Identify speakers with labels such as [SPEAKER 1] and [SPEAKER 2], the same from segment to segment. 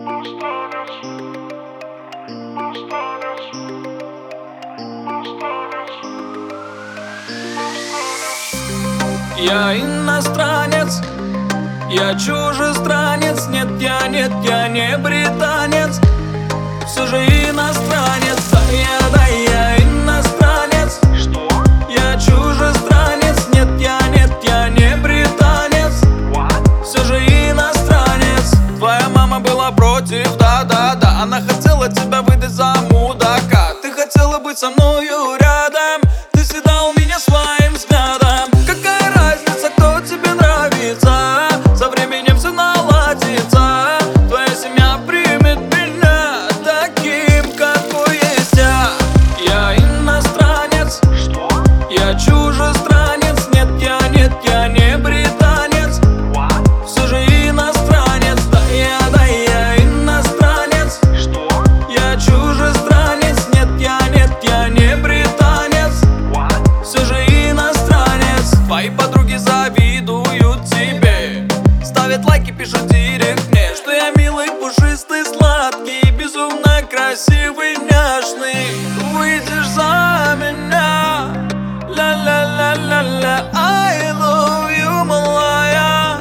[SPEAKER 1] Я иностранец, я чужестранец. Нет, я не британец, все же иностранец. Да, я иностранец.
[SPEAKER 2] Что?
[SPEAKER 1] Я чужестранец. Нет, я не британец, все же иностранец. Твоя мама была против, да. Она хотела тебя выдать за мудака. Ты хотела быть со мною рядом, ты съедал меня своим взглядом. Какая разница, кто тебе нравится, со временем все наладится. Твоя семья примет меня таким, какой есть я. Я иностранец.
[SPEAKER 2] Что?
[SPEAKER 1] Я чужестранец. Нет, я не британец, все же иностранец. Да, я иностранец.
[SPEAKER 2] Что?
[SPEAKER 1] Я чужестранец. Нет, я не британец, все же иностранец. Твои подруги завидуют тебе, ставят лайки, пишут директ мне, что я милый, пушистый, сладкий, безумно красивый, няшный. Выйдешь за меня, ля-ля-ля-ля-ля, I love you, малая.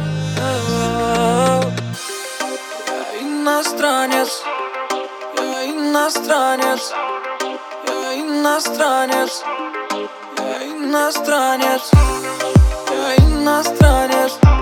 [SPEAKER 1] Я иностранец, я иностранец, я иностранец, я иностранец, я иностранец.